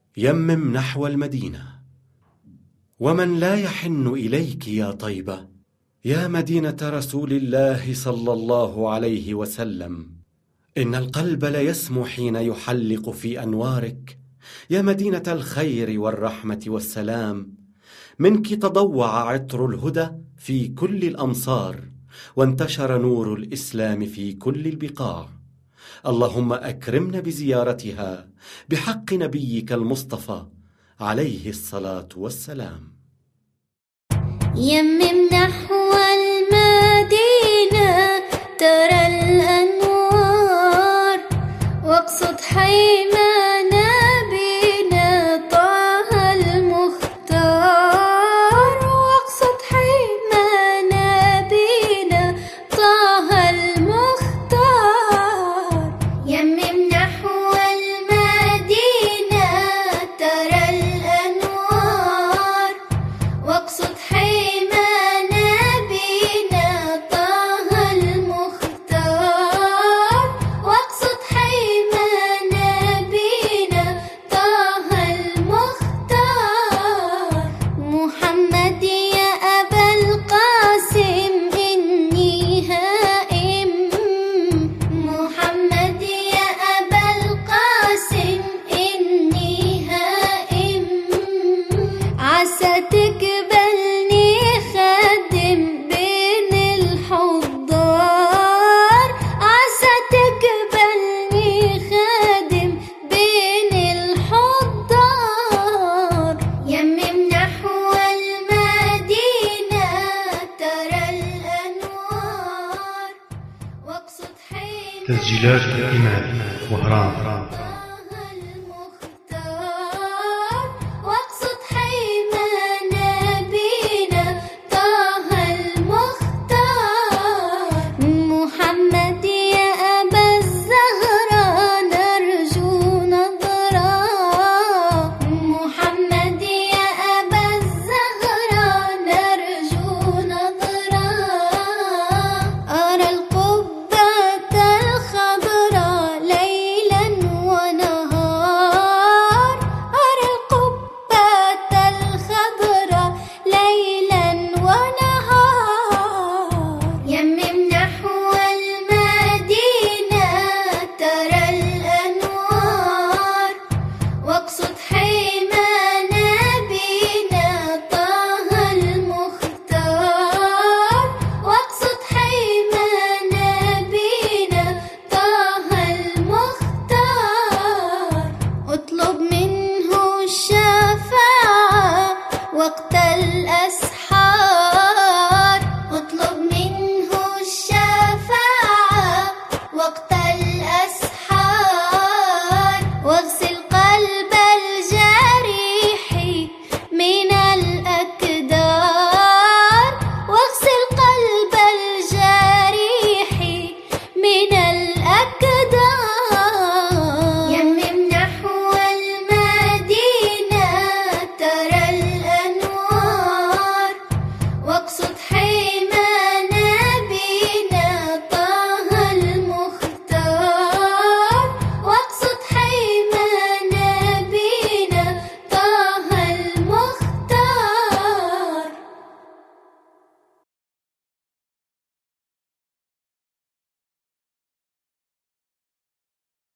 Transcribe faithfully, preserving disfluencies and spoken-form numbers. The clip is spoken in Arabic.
يمم نحو المدينة. ومن لا يحن إليك يا طيبة، يا مدينة رسول الله صلى الله عليه وسلم، إن القلب ليسمو حين يحلق في أنوارك، يا مدينة الخير والرحمة والسلام. منك تضوع عطر الهدى في كل الأمصار، وانتشر نور الإسلام في كل البقاع. اللهم أكرمنا بزيارتها بحق نبيك المصطفى عليه الصلاة والسلام. يمم نحو المدينة ترى الأنوار، واقصد حيما نبينا طه المختار، واقصد حيما نبينا طه المختار. يمم نحو المدينة ترى الأنوار، واقصد حيما نبينا طه المختار، واقصد حيما نبينا طه المختار. محمد يا أبا القاسم إني هائم، محمد يا أبا القاسم إني هائم. عسى تقبلني خادم بين الحضار، عسى تقبلني خادم بين الحضار. يمم نحو المدينة ترى الأنوار، واقصد حيما تسجيلات الإمام وهران.